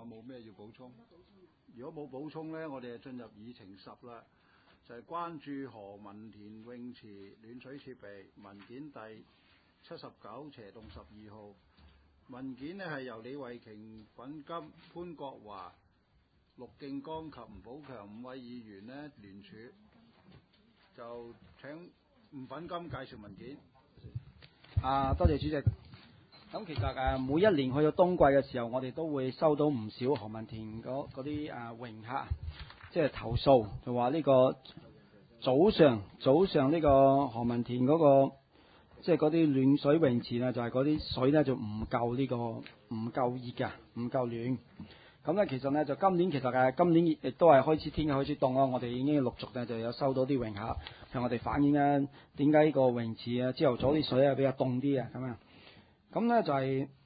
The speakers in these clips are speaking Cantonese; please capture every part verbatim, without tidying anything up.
冇咩要補充？如果冇補充呢，我哋就進入議程十啦，就係、是、關注何文田泳池暖水設備文件第七十九斜洞十二號。文件呢係由李慧瓊、尹金、潘國華、陸敬剛及吳寶強五位議員呢聯署，就請吳品金介紹文件。 啊，多謝主席。咁其實誒每一年去到冬季嘅時候，我哋都會收到唔少何文田嗰啲誒泳客，即係投訴，就話呢個早上早上呢個何文田嗰、嗰個即係嗰啲暖水泳池呢，就係嗰啲水呢就唔夠呢個唔夠熱嘅，唔夠暖。咁咧其實呢，就今年其實誒今年亦都係開始天氣開始凍咯，我哋已經陸續呢就有收到啲泳客向我哋反映咧，點解呢個泳池啊朝頭早啲水啊比較凍啲啊咁啊？咁呢就係、是、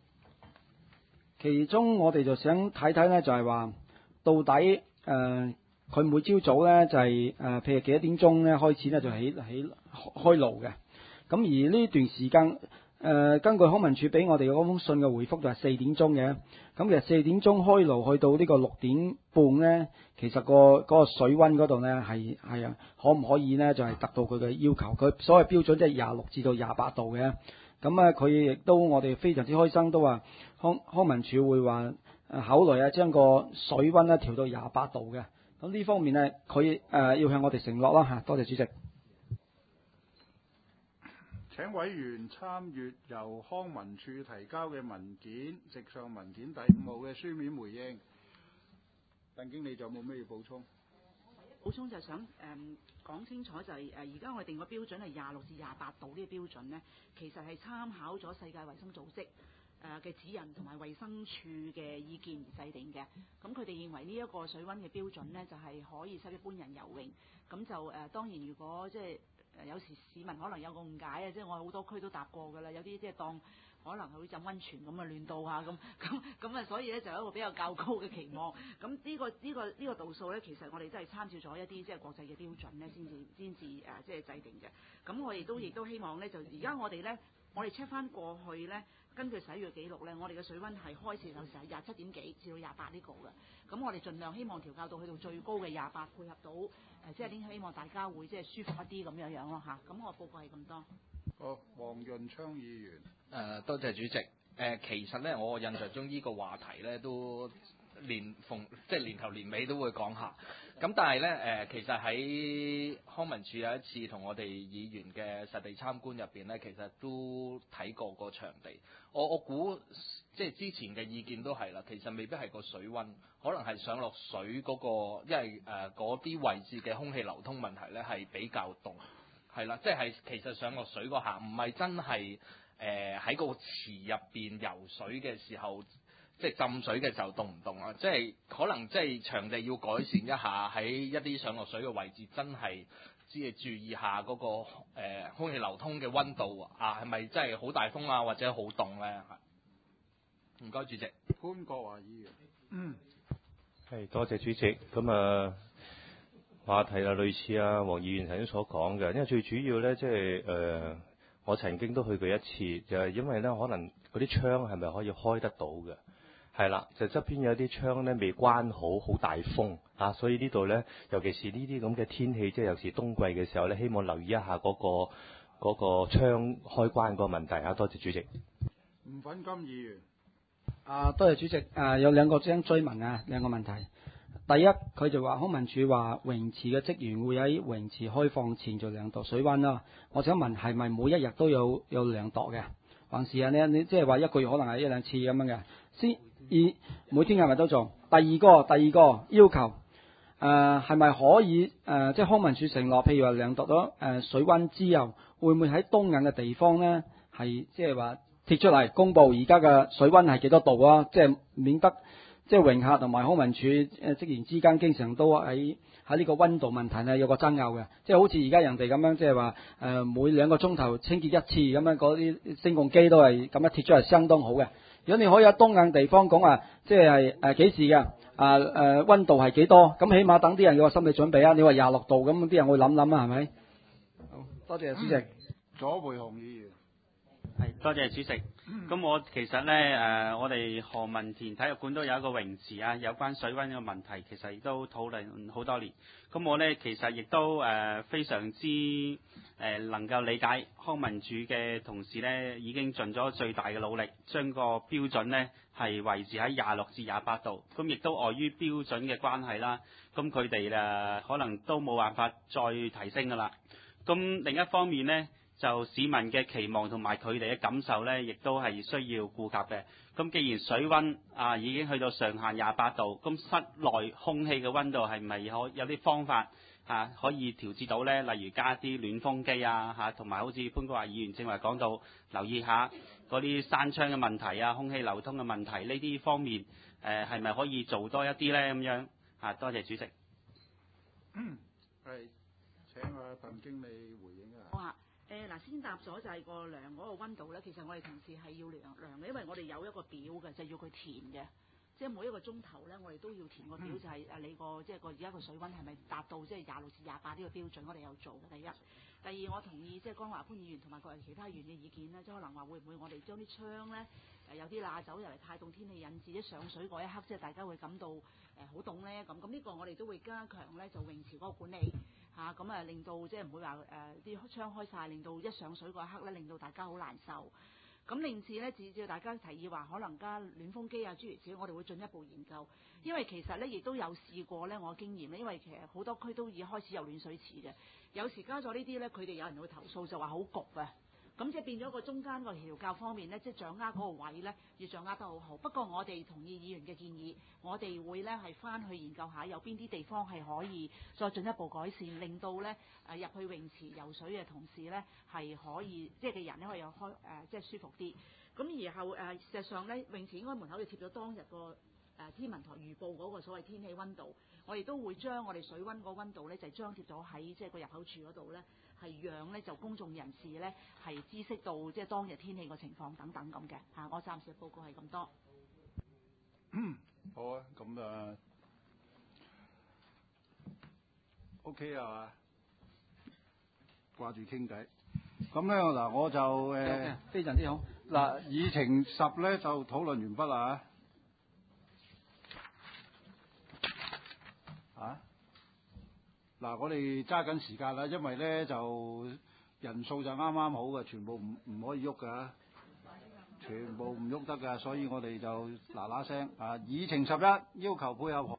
其中我哋就想睇睇呢，就係話到底誒佢、呃、每朝早呢，就係、是、誒、呃、譬如幾多點鐘呢開始呢，就起起開爐嘅。咁而呢段時間誒、呃、根據康文署俾我哋嗰封信嘅回覆就係四點鐘嘅。咁其實四點鐘開爐去到呢個六點半呢，其實、個嗰、個水溫嗰度呢係係啊可唔可以呢？就係、是、達到佢嘅要求？佢所謂標準即係廿六至到廿八度嘅。咁啊，佢亦都我哋非常之開心，都話康康文署會話考慮啊，將個水溫咧調到廿八度嘅。咁呢方面呢，佢誒、呃、要向我哋承諾啦嚇。多謝主席。 請委員參閱由康文署提交嘅文件，直上文件第五號嘅書面回應。鄧經理仲有冇咩要補充？ 補充就想誒、嗯、講清楚就係誒而家我哋定個標準係廿六至廿八度呢個標準呢，其實係參考咗世界衛生組織誒嘅、呃、指引同埋衛生署嘅意見而制定嘅。咁佢哋認為呢一個水溫嘅標準呢，就係、是、可以適一般人游泳。咁就誒、呃、當然如果即係誒有時市民可能有個誤解啊，即係我好多區都搭過㗎啦，有啲即係當可能係會浸溫泉咁啊，亂到下咁咁咁啊，所以咧就有一個比較較高嘅期望。咁呢、呢個呢、呢個呢、呢個度數咧，其實我哋真係參照咗一啲即係國際嘅標準咧，先至先至誒即係制定嘅。咁我哋都亦都希望咧，就而家我哋咧，我哋 check 翻過去咧，根據使用記錄咧，我哋嘅水溫係開始有時係廿七點幾至到廿八呢個嘅。咁我哋盡量希望調校到去到最高嘅廿八，配合到誒即係啲希望大家會即係舒服一啲咁樣樣咯嚇。咁我報告係咁多。 好，黃潤昌議員。 誒、呃，多謝主席。誒、呃，其實咧，我印象中呢個話題咧都年逢即係年頭年尾都會講下。咁但係咧，誒、呃，其實喺康文署有一次同我哋議員嘅實地參觀入邊咧，其實都睇過個場地。我我估即係之前嘅意見都係啦，其實未必係個水溫，可能係上落水嗰、那個，因為誒嗰啲位置嘅空氣流通問題咧係比較凍。係啦，即係其實上落水嗰下，唔係真係誒喺個池入邊游水嘅時候，即係浸水嘅時候凍唔凍啊？即係可能即係場地要改善一下，喺一啲上落水嘅位置，真係只係注意下嗰、那個誒、呃、空氣流通嘅溫度啊，係咪真係好大風啊，或者好凍咧？唔該，主席。 潘國華議員。嗯。 係，多謝主席。咁啊。話題啊，類似啊，黃議員頭先所講嘅，因為最主要咧，即係誒，我曾經都去過一次，就係、是、因為咧，可能嗰啲窗係咪可以開得到嘅？係啦，就側邊有啲窗咧未關好，好大風啊，所以呢度咧，尤其是呢啲咁嘅天氣，即係尤其是冬季嘅時候咧，希望留意一下嗰、那個嗰、那個窗開關嗰個問題啊。多謝主席。 吳粉金議員。 啊，多謝主席。啊，有兩個想追問啊，兩個問題。第一，佢就話康文署話泳池嘅職員會喺泳池開放前做量度水溫啦。我想問係咪每一日都有有量度嘅，還是啊你你即係話一個月可能係一兩次咁樣嘅？先以每天係咪都做？第二個第二個要求誒係咪可以誒、呃、即係康文署承諾，譬如話量度咗誒、呃、水溫之後，會唔會喺東眼嘅地方咧係即係話貼出嚟公佈而家嘅水溫係幾多度啊？即係免得。即係泳客同埋康文署誒職員之間經常都喺喺呢個溫度問題呢有個爭拗嘅，即係好似而家人哋咁樣，即係話誒每兩個鐘頭清潔一次咁樣，嗰啲升降機都係咁樣貼出嚟相當好嘅。如果你可以喺東硬地方講話，即係誒幾時嘅啊誒溫度係幾多，咁起碼等啲人有個心理準備啊。你話廿六度咁，啲人會諗諗啊，係咪？好，多謝主席。 左培雄議員。 係，多謝主席。咁我其實咧誒、呃，我哋何文田體育館都有一個泳池啊，有關水溫嘅問題，其實亦都討論好多年。咁我咧其實亦都誒、呃、非常之誒、呃、能夠理解康文署嘅同事咧，已經盡咗最大嘅努力，將個標準咧係維持喺廿六至廿八度。咁亦都礙於標準嘅關係啦，咁佢哋誒可能都冇辦法再提升㗎啦。咁另一方面咧，就市民嘅期望同埋佢哋嘅感受呢，亦都係需要顧及嘅。咁既然水溫啊已經去到上限廿八度，咁室內空氣嘅溫度係咪可有啲方法啊可以調節到呢？例如加啲暖風機啊嚇，同埋好似潘國華議員正話講到，留意下嗰啲閂窗嘅問題啊、空氣流通嘅問題呢啲方面，誒係咪可以做多一啲呢？咁樣啊，多謝主席。 嗯，係請阿鄧經理回應一下。 好啊。誒嗱，先答咗就係個量嗰個温度咧，其實我哋同事係要量量嘅，因為我哋有一個表嘅，就係、要佢填嘅，即係每一個鐘頭咧，我哋都要填個表，就係誒你個即係個而家個水温係咪達到即係廿六至廿八呢個標準，我哋有做嘅。第一，第二我同意即係江華潘議員同埋各位其他議員嘅意見咧，即係可能話會唔會我哋將啲窗咧誒有啲罅走入嚟太凍天氣引致一上水嗰一刻，即係大家會感到誒好凍咧咁，咁呢個我哋都會加強咧就泳池嗰個管理。嚇咁啊，令到即係唔會話誒啲窗開晒，令到一上水嗰一刻咧，令到大家好難受。咁另次咧，只要大家提議話可能加暖風機啊諸如此類，我哋會進一步研究。因為其實咧亦都有試過咧，我經驗咧，因為其實好多區都已開始有暖水池嘅，有時加咗呢啲咧，佢哋有人會投訴就話好焗啊。咁即係變咗個中間個調教方面咧，即係掌握嗰個位咧，要掌握得好好。不過我哋同意議員嘅建議，我哋會咧係翻去研究下有邊啲地方係可以再進一步改善，令到咧誒入去泳池游水嘅同事咧係可以即係嘅人咧可以有開誒、呃、即係舒服啲。咁然後誒、呃、事實上咧泳池應該門口要貼咗當日個誒天文台預報嗰個所謂天氣温度，我哋都會將我哋水温個温度咧就係張貼咗喺即係個入口處嗰度咧。係讓咧就公眾人士咧係知悉到即係當日天氣個情況等等咁嘅嚇，我暫時嘅報告係咁多。 好啊，咁啊 OK 啊嘛，掛住傾偈。咁咧嗱，我就誒、呃、 非常之好。 嗱，議程十咧就討論完畢啦嚇。啊？嗱，我哋揸緊時間啦，因為咧就人數就啱啱好嘅，全部唔唔可以喐㗎，全部唔喐得㗎，所以我哋就嗱嗱聲啊！議程十一要求配合。